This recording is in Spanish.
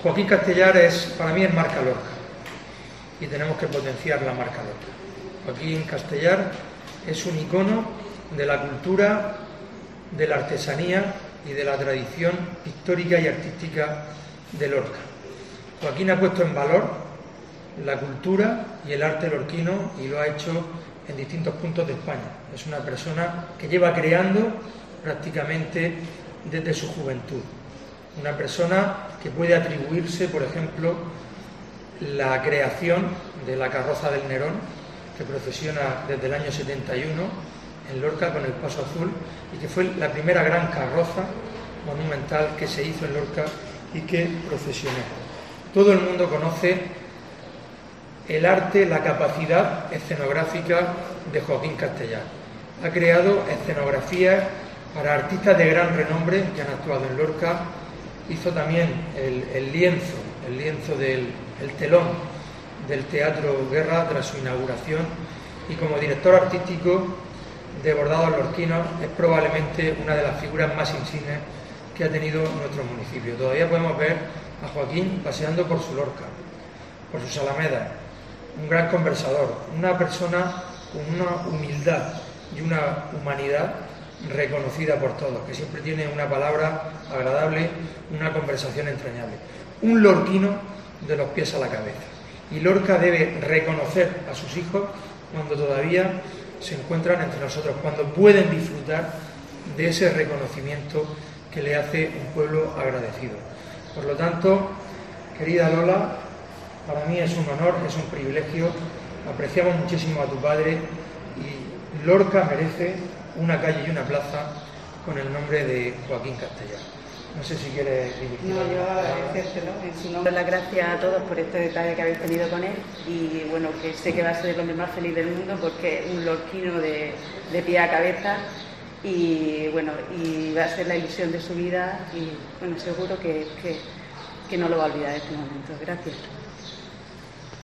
Joaquín Castellar para mí es marca Lorca y tenemos que potenciar la marca Lorca. Joaquín Castellar es un icono de la cultura, de la artesanía y de la tradición pictórica y artística de Lorca. Joaquín ha puesto en valor la cultura y el arte lorquino y lo ha hecho en distintos puntos de España. Es una persona que lleva creando prácticamente desde su juventud. Una persona que puede atribuirse, por ejemplo, la creación de la carroza del Nerón, que procesiona desde el año 71 en Lorca con el paso azul y que fue la primera gran carroza monumental que se hizo en Lorca y que procesionó. Todo el mundo conoce el arte, la capacidad escenográfica de Joaquín Castellar. Ha creado escenografías para artistas de gran renombre que han actuado en Lorca. Hizo también el lienzo del telón del Teatro Guerra tras su inauguración y como director artístico de bordados lorquinos es probablemente una de las figuras más insignes que ha tenido nuestro municipio. Todavía podemos ver a Joaquín paseando por su Lorca, por sus alamedas, un gran conversador, una persona con una humildad y una humanidad reconocida por todos, que siempre tiene una palabra agradable, una conversación entrañable. Un lorquino de los pies a la cabeza. Y Lorca debe reconocer a sus hijos cuando todavía se encuentran entre nosotros, cuando pueden disfrutar de ese reconocimiento que le hace un pueblo agradecido. Por lo tanto, querida Lola, para mí es un honor, es un privilegio, apreciamos muchísimo a tu padre y Lorca merece una calle y una plaza con el nombre de Joaquín Castellar. No sé si quieres dirigir. No, yo agradecértelo en su nombre. Las gracias a todos por este detalle que habéis tenido con él y bueno, que sé que va a ser el hombre más feliz del mundo porque es un lorquino de pie a cabeza y bueno, y va a ser la ilusión de su vida y bueno, seguro que no lo va a olvidar en este momento. Gracias.